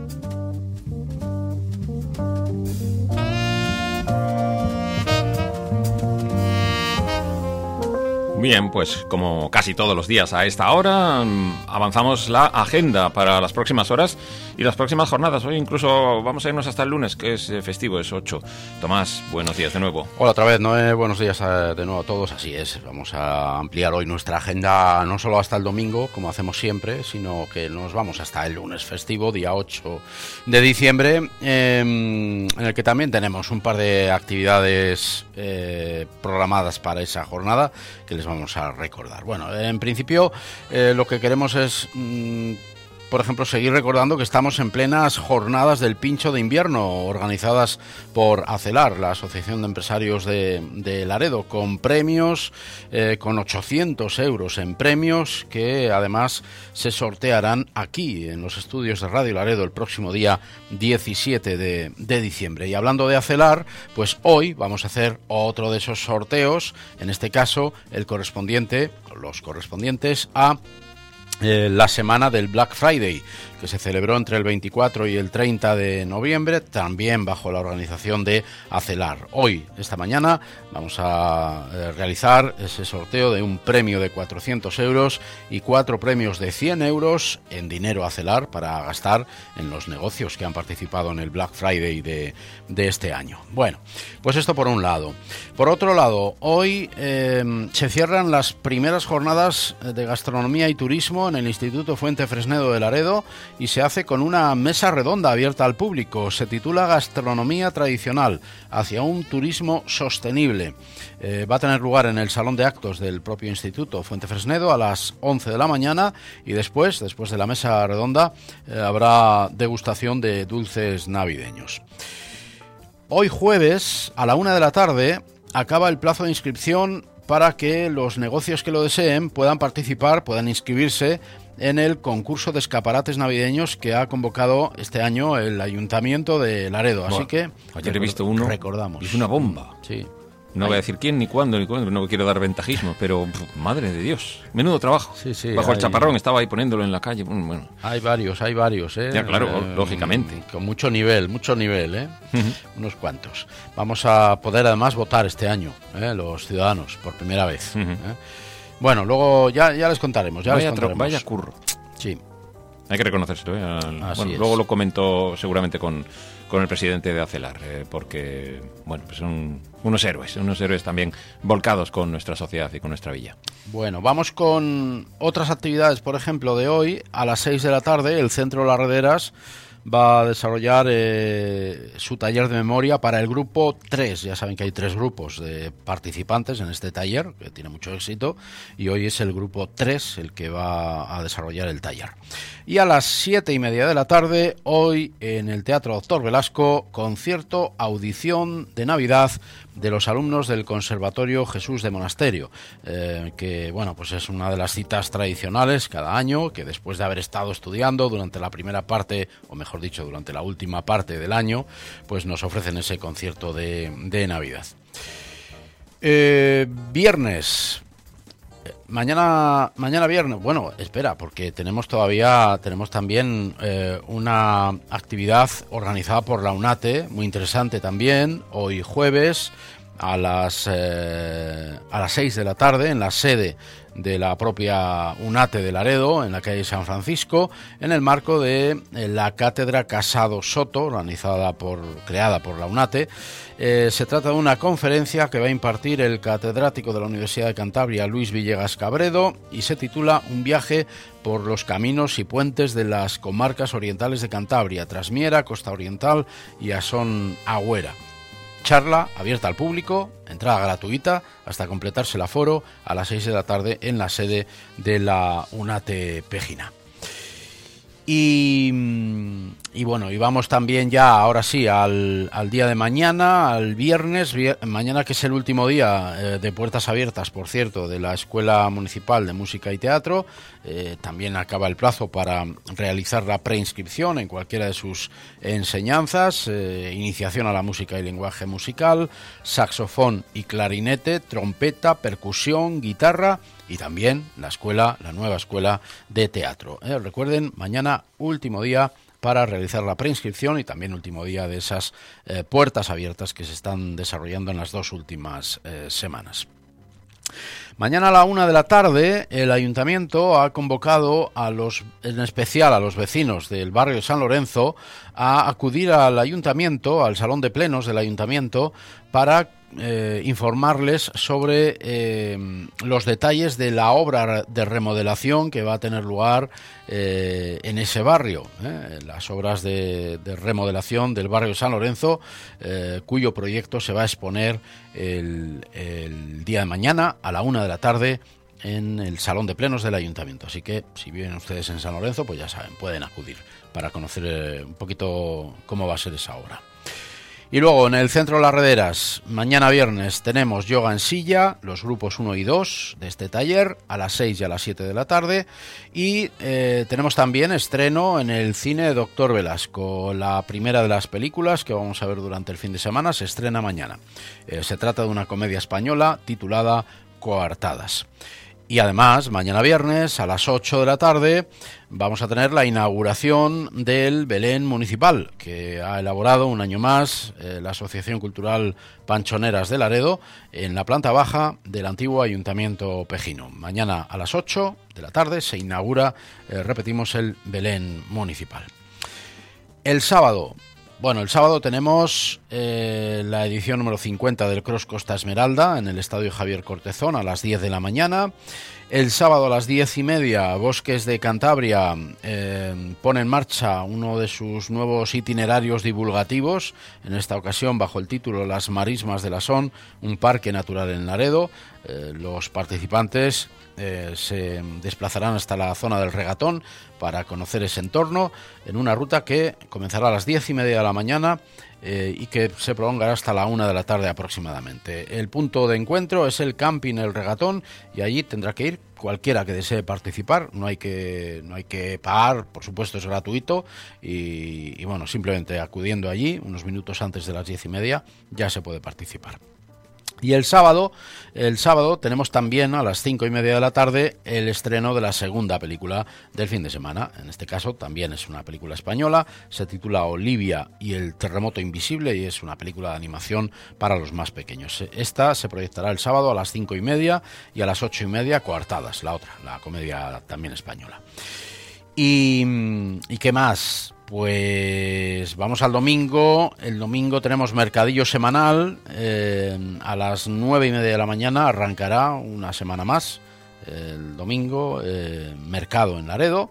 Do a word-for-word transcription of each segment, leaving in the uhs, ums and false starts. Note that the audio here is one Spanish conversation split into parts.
Bien, pues como casi todos los días a esta hora, avanzamos la agenda para las próximas horas y las próximas jornadas. Hoy incluso vamos a irnos hasta el lunes, que es festivo, es ocho. Tomás, buenos días de nuevo. Hola otra vez, Noé, buenos días de nuevo a todos. Así es, vamos a ampliar hoy nuestra agenda no solo hasta el domingo, como hacemos siempre, sino que nos vamos hasta el lunes festivo, día ocho de diciembre, eh, en el que también tenemos un par de actividades eh, programadas para esa jornada que les vamos a recordar. Bueno, en principio eh, lo que queremos es, mmm, por ejemplo, seguir recordando que estamos en plenas jornadas del pincho de invierno organizadas por ACELAR, la Asociación de Empresarios de, de Laredo, con premios, eh, con ochocientos euros en premios que además se sortearán aquí en los estudios de Radio Laredo el próximo día diecisiete de diciembre. Y hablando de ACELAR, pues hoy vamos a hacer otro de esos sorteos, en este caso el correspondiente, los correspondientes a Eh, la semana del Black Friday, que se celebró entre el veinticuatro y el treinta de noviembre, también bajo la organización de ACELAR. Hoy, esta mañana, vamos a eh, realizar ese sorteo de un premio de cuatrocientos euros y cuatro premios de cien euros en dinero ACELAR para gastar en los negocios que han participado en el Black Friday de, de este año. Bueno, pues esto por un lado. Por otro lado, hoy eh, se cierran las primeras jornadas de gastronomía y turismo en el Instituto Fuente Fresnedo de Laredo y se hace con una mesa redonda abierta al público. Se titula Gastronomía Tradicional hacia un turismo sostenible. Eh, va a tener lugar en el Salón de Actos del propio Instituto Fuente Fresnedo a las once de la mañana y después, después de la mesa redonda, eh, habrá degustación de dulces navideños. Hoy jueves, a la una de la tarde, acaba el plazo de inscripción para que los negocios que lo deseen puedan participar, puedan inscribirse en el concurso de escaparates navideños que ha convocado este año el Ayuntamiento de Laredo. Así bueno, que ayer he visto uno, recordamos. Es una bomba. Sí. No voy a decir quién, ni cuándo, ni cuándo, no quiero dar ventajismo, pero pff, madre de Dios, menudo trabajo. Sí, sí, Bajo hay, el chaparrón estaba ahí poniéndolo en la calle. Bueno. Hay varios, hay varios, ¿eh? Ya, claro, eh, lógicamente. Con mucho nivel, mucho nivel, ¿eh? Uh-huh. Unos cuantos. Vamos a poder además votar este año, ¿eh? Los ciudadanos, por primera vez. Uh-huh. ¿eh? Bueno, luego ya, ya les contaremos, ya vaya les contaremos. Vaya curro. Sí. Hay que reconocérselo, ¿eh? Al, bueno, es. Luego lo comento seguramente con, con el presidente de ACELAR, eh, porque, bueno, pues son unos héroes, unos héroes también volcados con nuestra sociedad y con nuestra villa. Bueno, vamos con otras actividades, por ejemplo, de hoy, a las seis de la tarde, el Centro Larrederas va a desarrollar eh, su taller de memoria para el grupo tres. Ya saben que hay tres grupos de participantes en este taller, que tiene mucho éxito, y hoy es el grupo tres el que va a desarrollar el taller. Y a las siete y media de la tarde, hoy en el Teatro Doctor Velasco, concierto, audición de Navidad de los alumnos del Conservatorio Jesús de Monasterio, eh, que bueno, pues es una de las citas tradicionales cada año, que después de haber estado estudiando durante la primera parte, o mejor dicho, durante la última parte del año, pues nos ofrecen ese concierto de, de Navidad. Eh, viernes. Mañana, mañana viernes, bueno, espera, porque tenemos todavía, tenemos también eh, una actividad organizada por la UNATE, muy interesante también, hoy jueves a las eh, a las seis de la tarde en la sede de la propia UNATE de Laredo, en la calle San Francisco, en el marco de la Cátedra Casado Soto, organizada por, creada por la UNATE. Eh, se trata de una conferencia que va a impartir el catedrático de la Universidad de Cantabria, Luis Villegas Cabredo, y se titula Un viaje por los caminos y puentes de las comarcas orientales de Cantabria, Trasmiera, Costa Oriental y Asón Agüera. Charla abierta al público, entrada gratuita hasta completarse el aforo a las seis de la tarde en la sede de la UNATE Pejina. Y, y bueno, y vamos también ya, ahora sí, al, al día de mañana, al viernes, vier, mañana que es el último día eh, de puertas abiertas, por cierto, de la Escuela Municipal de Música y Teatro. Eh, también acaba el plazo para realizar la preinscripción en cualquiera de sus enseñanzas, eh, iniciación a la música y lenguaje musical, saxofón y clarinete, trompeta, percusión, guitarra y también la escuela, la nueva escuela de teatro. Eh, recuerden, mañana último día para realizar la preinscripción y también último día de esas eh, puertas abiertas que se están desarrollando en las dos últimas eh, semanas. Mañana a la una de la tarde el Ayuntamiento ha convocado a los, en especial a los vecinos del barrio de San Lorenzo, a acudir al Ayuntamiento, al Salón de Plenos del Ayuntamiento, para eh, informarles sobre eh, los detalles de la obra de remodelación que va a tener lugar eh, en ese barrio, eh, las obras de, de remodelación del barrio de San Lorenzo, eh, cuyo proyecto se va a exponer el, el día de mañana a la una de la tarde en el Salón de Plenos del Ayuntamiento. Así que si viven ustedes en San Lorenzo, pues ya saben, pueden acudir para conocer eh, un poquito cómo va a ser esa obra. Y luego en el Centro Las Rederas, mañana viernes tenemos yoga en silla, los grupos uno y dos de este taller, a las seis y a las siete de la tarde. Y eh, tenemos también estreno en el cine Doctor Velasco. La primera de las películas que vamos a ver durante el fin de semana se estrena mañana. Eh, se trata de una comedia española titulada Coartadas. Y además, mañana viernes a las ocho de la tarde vamos a tener la inauguración del Belén Municipal, que ha elaborado un año más eh, la Asociación Cultural Panchoneras de Laredo en la planta baja del antiguo Ayuntamiento Pejino. Mañana a las ocho de la tarde se inaugura, eh, repetimos, el Belén Municipal. El sábado... Bueno, el sábado tenemos eh, la edición número cincuenta del Cross Costa Esmeralda en el Estadio Javier Cortezón a las diez de la mañana. El sábado a las diez y media, Bosques de Cantabria eh, pone en marcha uno de sus nuevos itinerarios divulgativos, en esta ocasión bajo el título Las Marismas de la Son, un parque natural en Laredo. Eh, los participantes eh, se desplazarán hasta la zona del Regatón para conocer ese entorno en una ruta que comenzará a las diez y media de la mañana eh, y que se prolongará hasta la una de la tarde aproximadamente. El punto de encuentro es el Camping El Regatón y allí tendrá que ir cualquiera que desee participar. No hay que, no hay que pagar, por supuesto es gratuito y, y bueno, simplemente acudiendo allí unos minutos antes de las diez y media ya se puede participar. Y el sábado, el sábado tenemos también a las cinco y media de la tarde el estreno de la segunda película del fin de semana. En este caso también es una película española, se titula Olivia y el terremoto invisible y es una película de animación para los más pequeños. Esta se proyectará el sábado a las cinco y media y a las ocho y media Coartadas, la otra, la comedia también española. ¿Y, y qué más? Pues vamos al domingo. El domingo tenemos mercadillo semanal. Eh, a las nueve y media de la mañana arrancará una semana más. El domingo, eh, mercado en Laredo.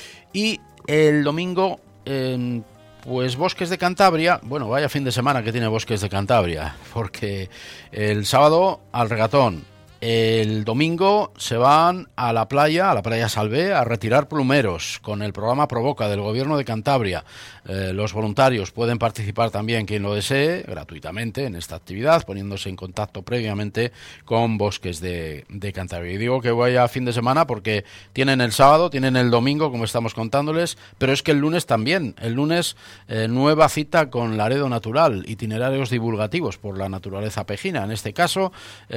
Y el domingo, eh, pues Bosques de Cantabria. Bueno, vaya fin de semana que tiene Bosques de Cantabria. Porque el sábado al Regatón. El domingo se van a la playa, a la playa Salvé, a retirar plumeros con el programa Provoca del Gobierno de Cantabria. Eh, los voluntarios pueden participar también, quien lo desee, gratuitamente en esta actividad, poniéndose en contacto previamente con Bosques de, de Cantabria. Y digo que vaya fin de semana porque tienen el sábado, tienen el domingo, como estamos contándoles, pero es que el lunes también. El lunes, eh, nueva cita con Laredo Natural, itinerarios divulgativos por la naturaleza pejina. En este caso,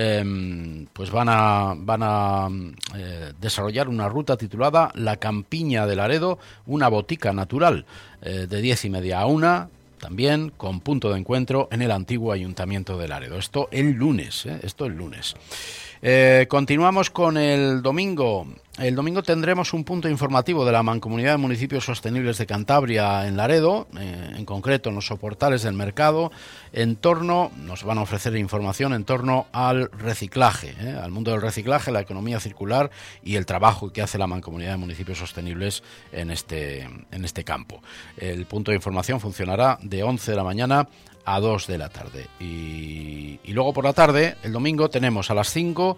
eh, pues van a, van a eh, desarrollar una ruta titulada La Campiña de Laredo, una botica natural, eh, de diez y media a una, también con punto de encuentro en el antiguo Ayuntamiento de Laredo. Esto el lunes, ¿eh? Esto el lunes. Eh, continuamos con el domingo. El domingo tendremos un punto informativo de la Mancomunidad de Municipios Sostenibles de Cantabria en Laredo, eh, en concreto en los soportales del mercado, en torno, nos van a ofrecer información en torno al reciclaje, eh, al mundo del reciclaje, la economía circular y el trabajo que hace la Mancomunidad de Municipios Sostenibles en este, en este campo. El punto de información funcionará de once de la mañana a dos de la tarde. Y, y luego por la tarde, el domingo, tenemos a las cinco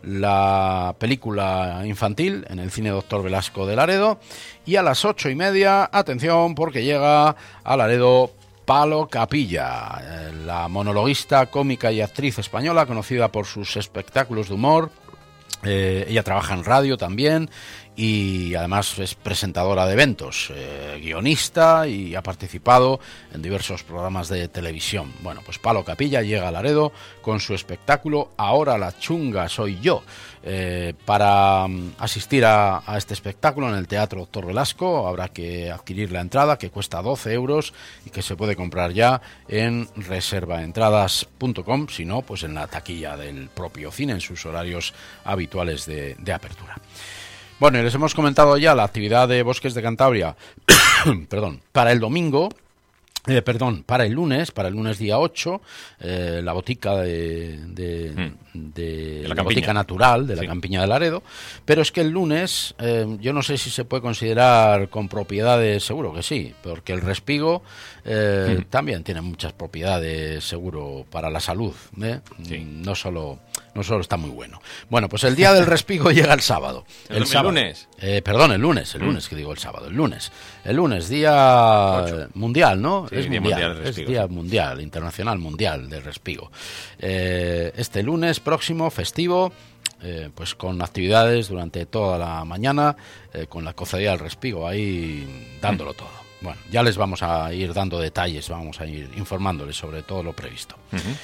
la película infantil en el cine Doctor Velasco de Laredo y a las ocho y media, atención, porque llega a Laredo Palo Capilla, la monologuista, cómica y actriz española conocida por sus espectáculos de humor. Eh, ella trabaja en radio también y además es presentadora de eventos, eh, guionista y ha participado en diversos programas de televisión. Bueno, pues Palo Capilla llega a Laredo con su espectáculo Ahora la chunga soy yo. Eh, para um, asistir a, a este espectáculo en el Teatro Doctor Velasco habrá que adquirir la entrada, que cuesta doce euros y que se puede comprar ya en reserva entradas punto com, si no, pues en la taquilla del propio cine en sus horarios habituales de, de apertura. Bueno, y les hemos comentado ya la actividad de Bosques de Cantabria perdón, para el domingo. Eh, perdón, para el lunes, para el lunes día ocho, eh, la botica de, de, mm. de, de la, la botica natural de la sí. Campiña de Laredo, pero es que el lunes, eh, yo no sé si se puede considerar con propiedades, seguro que sí, porque el respigo eh, mm. también tiene muchas propiedades, seguro, para la salud, ¿eh? Sí. No solo... No solo está muy bueno. Bueno, pues el día del respigo llega el sábado. El, el sábado. lunes. Eh, perdón, el lunes, el lunes, mm. que digo el sábado, el lunes. El lunes, día Ocho. mundial, ¿no? Sí, es día mundial, mundial es día mundial, internacional mundial del respigo. Eh, este lunes próximo, festivo, eh, pues con actividades durante toda la mañana, eh, con la cofradía del respigo ahí dándolo mm. todo. Bueno, ya les vamos a ir dando detalles, vamos a ir informándoles sobre todo lo previsto. Uh-huh.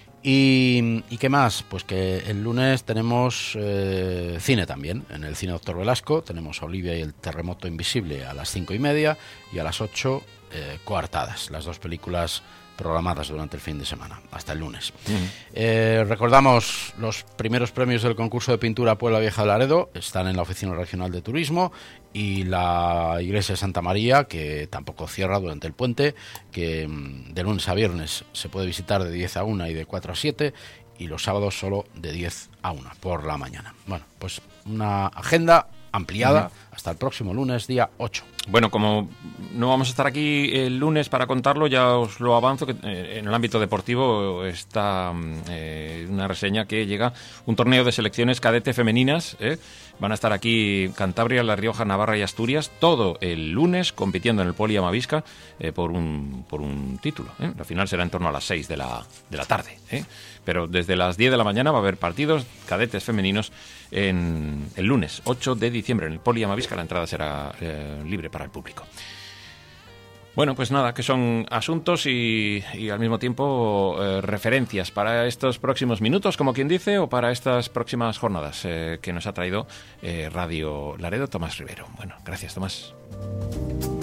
Y, ¿Y qué más? Pues que el lunes tenemos eh, cine también, en el Cine Doctor Velasco, tenemos a Olivia y el terremoto invisible a las cinco y media y a las ocho eh, Coartadas, las dos películas programadas durante el fin de semana, hasta el lunes. Uh-huh. Eh, recordamos los primeros premios del concurso de pintura Puebla Vieja de Laredo, están en la Oficina Regional de Turismo, y la Iglesia de Santa María, que tampoco cierra durante el puente, que de lunes a viernes se puede visitar de diez a una y de cuatro a siete, y los sábados solo de diez a una por la mañana. Bueno, pues una agenda ampliada uh-huh. hasta el próximo lunes, día ocho. Bueno, como no vamos a estar aquí el lunes para contarlo, ya os lo avanzo, que eh, en el ámbito deportivo está eh, una reseña que llega un torneo de selecciones cadete femeninas, ¿eh? Van a estar aquí Cantabria, La Rioja, Navarra y Asturias todo el lunes compitiendo en el Poli Amavisca eh, por un por un título, ¿eh? La final será en torno a las seis de la, de la tarde, ¿eh? Pero desde las diez de la mañana va a haber partidos cadetes femeninos en el lunes ocho de diciembre en el Poli Amavisca. La entrada será eh, libre para el público. Bueno, pues nada, que son asuntos y, y al mismo tiempo eh, referencias para estos próximos minutos, como quien dice, o para estas próximas jornadas eh, que nos ha traído eh, Radio Laredo, Tomás Rivero. Bueno, gracias, Tomás.